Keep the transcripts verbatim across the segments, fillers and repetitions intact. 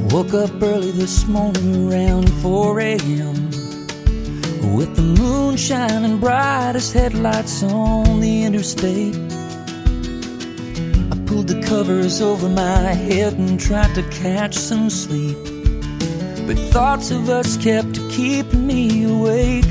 Woke up early this morning around four a.m. with the moon shining bright as headlights on the interstate. I pulled the covers over my head and tried to catch some sleep, but thoughts of us kept keeping me awake.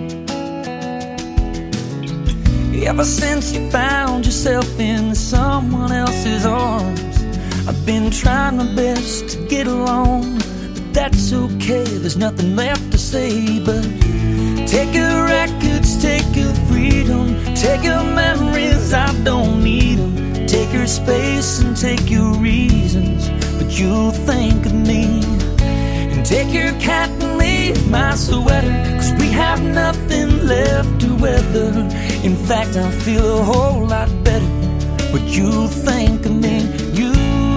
Ever since you found yourself in someone else's arms, I've been trying my best to get along, but that's okay, there's nothing left to say. But take your records, take your freedom, take your memories, I don't need them. Take your space and take your reasons, but you'll think of me. And take your cat and leave my sweater, cause we have nothing left to weather. In fact, I feel a whole lot better, but you'll think of me. You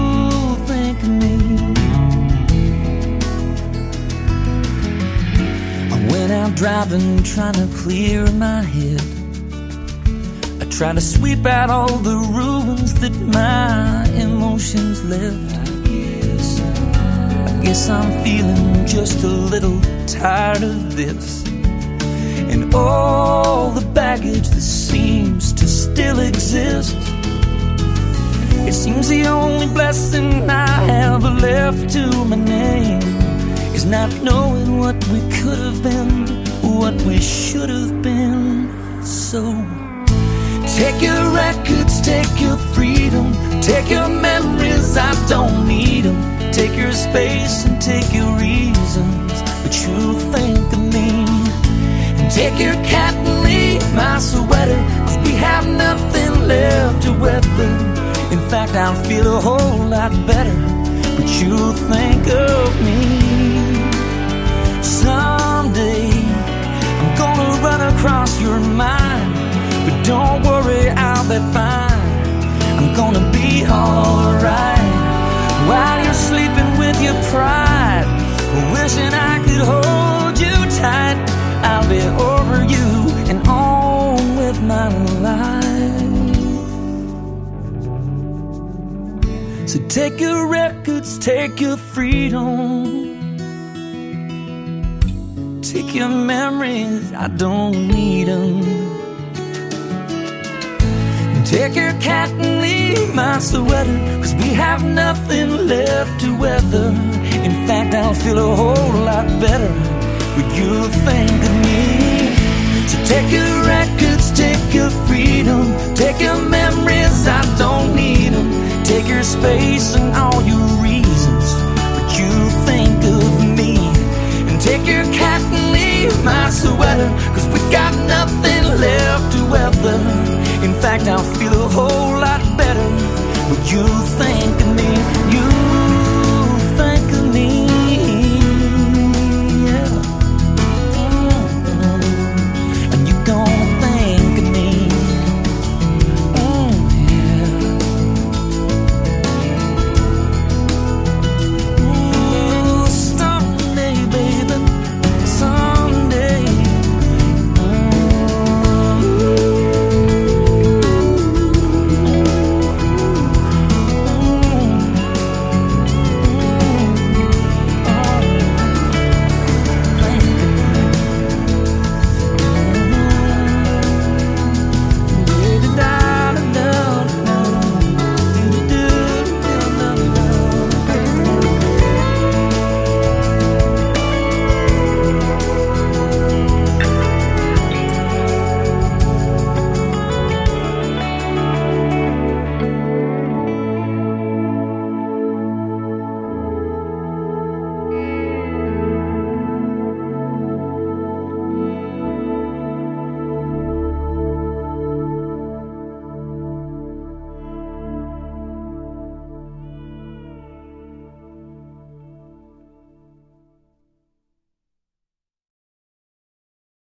out driving, trying to clear my head. I try to sweep out all the ruins that my emotions left. I guess, I guess I'm feeling just a little tired of this, and all the baggage that seems to still exist. It seems the only blessing I have left to my name is not knowing what we could have been, what we should have been. So take your records, take your freedom, take your memories, I don't need them. Take your space and take your reasons, but you'll think of me. And take your cat and leave my sweater, cause we have nothing left to weather. In fact, I'll feel a whole lot better, but you'll think of me. Someday I'm gonna run across your mind, but don't worry, I'll be fine. I'm gonna be alright while you're sleeping with your pride, wishing I could hold you tight. I'll be over you and on with my life. So take your records, take your freedom, take your memories, I don't need them. And take your cat and leave my sweater, cause we have nothing left to weather. In fact, I'll feel a whole lot better, but you'll think of me. So take your records, take your freedom, take your memories, I don't need them. Take your space and all your reasons, but you'll think of me. And take your cat and leave my sweater, cause we got nothing left to weather. In fact, I'll feel a whole